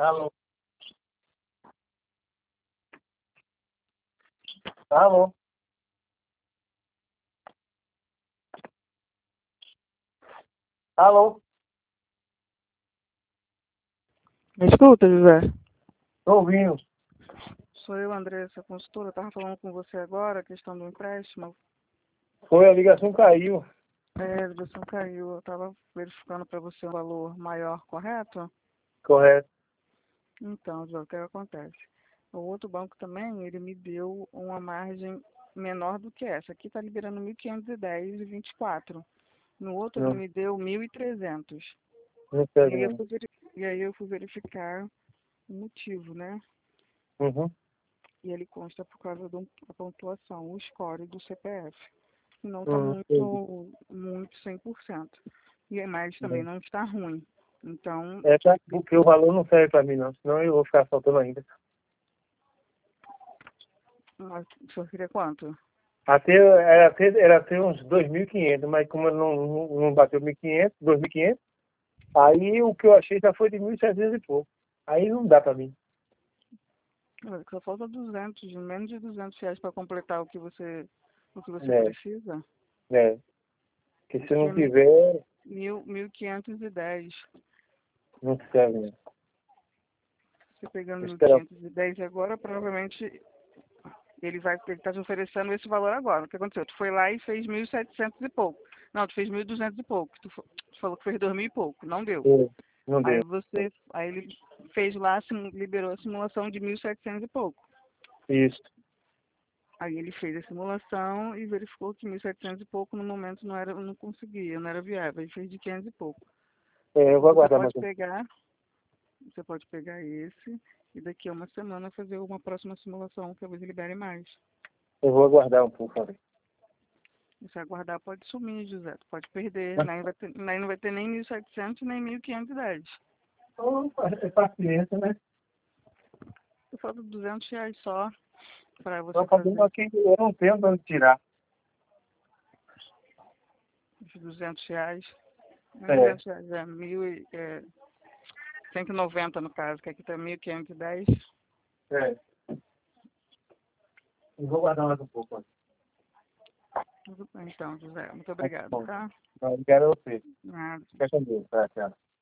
Alô? Alô? Alô? Me escuta, José? Tô ouvindo. Sou eu, Andressa, consultora. Estava falando com você agora, a questão do empréstimo. Foi, a ligação caiu. A ligação caiu. Eu estava verificando para você um valor maior, correto? Correto. Então, José, o que acontece? O outro banco também, ele me deu uma margem menor do que essa. Aqui está liberando 1.510,24. No outro, ele Não, me deu 1.300. não E serve aí não. eu fui verificar o motivo, né? Uhum. E ele consta por causa da pontuação, o score do CPF. Que não está Entendi. muito 100%. Mas também não está ruim. Então, Porque o valor não serve pra mim não, senão eu vou ficar faltando ainda. o senhor queria quanto? Era ter uns 2.500, mas como não bateu 1.500, 2.500, aí o que eu achei já foi de 1.700 e pouco. Aí não dá pra mim. Só falta 200, menos de R$ 200 para completar o que você É, precisa. é. Porque se Aqui não é tiver, 1.510. não serve não. Você pegando Vou mil esperar. quinhentos e dez agora, provavelmente ele está te oferecendo esse valor agora. O que aconteceu? Tu foi lá e fez 1.700 e pouco. Não, tu fez 1.200 e pouco. Tu falou que fez 2.000 e pouco. Não deu. Não deu. Aí ele fez lá, liberou a simulação de 1.700 e pouco. Isso. Aí ele fez a simulação e verificou que 1.700 e pouco no momento não conseguia, não era viável. Ele fez de 500 e pouco. Eu vou Você aguardar pode mais um. pegar, você pode pegar esse e daqui a uma semana fazer uma próxima simulação, que talvez libere mais. Eu vou aguardar um pouco, sabe? Se aguardar, pode sumir, José. Tu pode perder. Aí não vai ter nem 1.700 nem 1.510. Então, é paciência, né? Falta R$ 200 só para Só você fazendo fazer. aqui, eu não tenho para tirar. Esses R$ 200. Não é É, R$ 200, é 190 no caso, que aqui está 1.510. é. Eu vou guardar mais um pouco. Ó. Tudo bem, então, José. Muito Tá obrigado, bom. tá? Obrigado a você. Nada. Fica com Deus. Tá, tchau.